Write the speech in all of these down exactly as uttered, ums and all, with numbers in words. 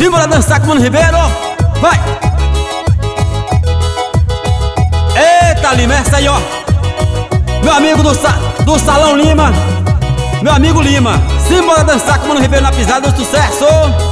Simbora dançar com o Mano Ribeiro. Vai! Eita, Lima, essa aí, ó. Meu amigo do, sa do Salão Lima. Meu amigo Lima. Simbora dançar com o Mano Ribeiro na pisada do sucesso.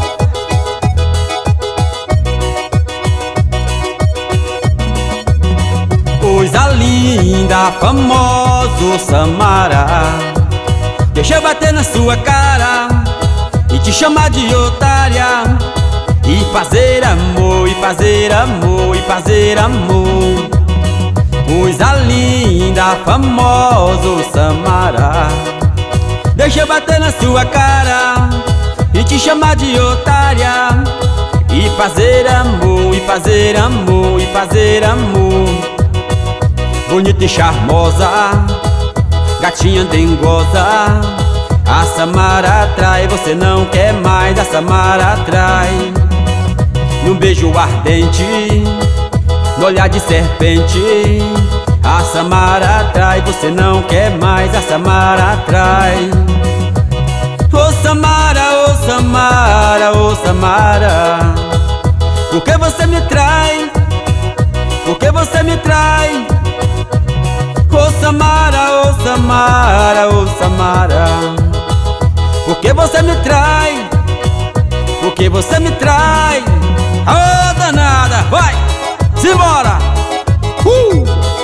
Coisa linda, famoso Samara. Deixa eu bater na sua cara e te chamar de otária, e fazer amor, e fazer amor, e fazer amor. Coisa linda, famoso Samara. Deixa eu bater na sua cara e te chamar de otária, e fazer amor, e fazer amor, e fazer amor. Bonita e charmosa, gatinha dengosa, a Samara atrai, você não quer mais, a Samara atrai. Num beijo ardente, no olhar de serpente, a Samara atrai, você não quer mais, a Samara atrai. Ô Samara, ô Samara, ô Samara, por que você me trai? Por que você me trai? Ô Samara, ô Samara, ô Samara, por que você me trai? Por que você me trai? Ô danada, vai! Simbora! Uh!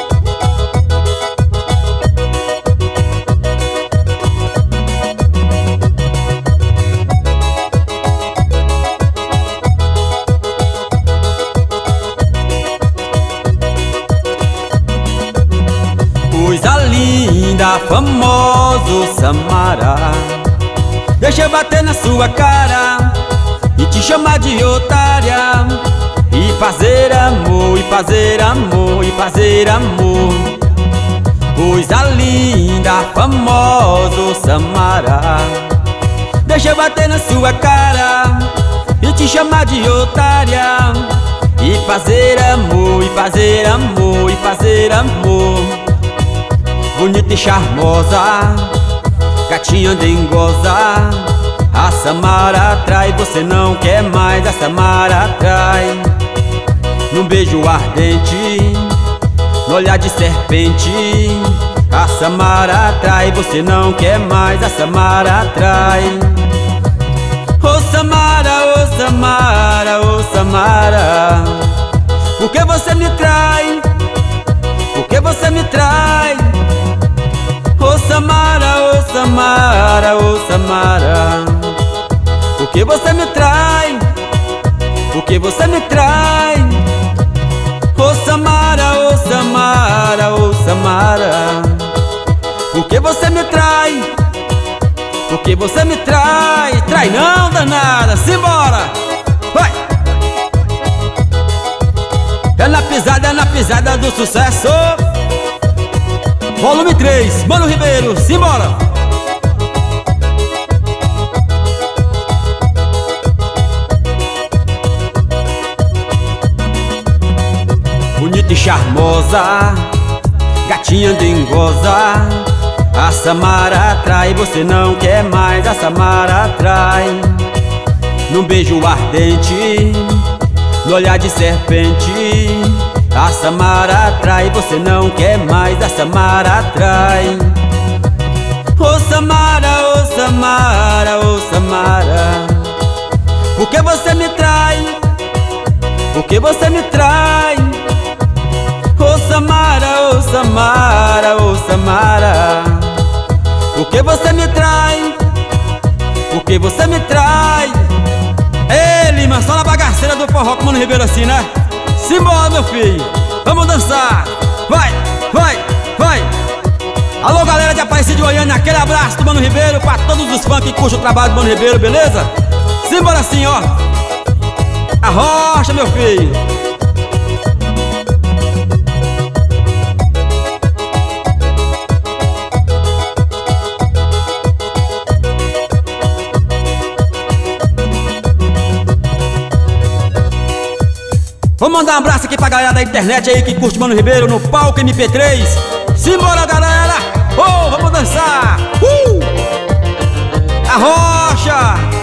Coisa linda, famoso Samara. Deixa eu bater na sua cara e te chamar de otária, e fazer amor, e fazer amor, e fazer amor. Coisa linda, famoso Samara. Deixa eu bater na sua cara e te chamar de otária, e fazer amor, e fazer amor, e fazer amor. Bonita e charmosa, gatinha dengosa, a Samara atrai, você não quer mais, a Samara atrai. Num beijo ardente, no olhar de serpente, a Samara atrai, você não quer mais, a Samara atrai. Ô Samara, ô Samara, ô Samara, por que você me trai? Por que você me trai? Ô Samara, ô Samara, ô Samara, por que você me trai? Por que você me trai? Ô Samara, ô Samara, ô Samara, por que você me trai? Por que você me trai? Trai não, danada, simbora! Vai! É na pisada, é na pisada do sucesso. Volume três, Mano Ribeiro, simbora! Bonita e charmosa, gatinha dengosa, a Samara atrai, você não quer mais, a Samara atrai. Num beijo ardente, no olhar de serpente, a Samara atrai, você não quer mais, a Samara atrai. Ô Samara, ô Samara, ô Samara, por que você me trai? Por que você me trai? Ô Samara, ô Samara, ô Samara, por que você me trai? Por que você me trai? Ei, Lima, só na bagaceira do forró com o Mano Ribeiro assim, né? Simbora, meu filho, vamos dançar. Vai, vai, vai. Alô, galera de Aparecida de Goiânia, aquele abraço do Mano Ribeiro pra todos os fãs que curtem o trabalho do Mano Ribeiro, beleza? Simbora assim, ó. Arrocha, meu filho. Vou mandar um abraço aqui pra galera da internet aí que curte Mano Ribeiro no palco M P três. Simbora, galera! Oh, vamos dançar! Uh! Arrocha!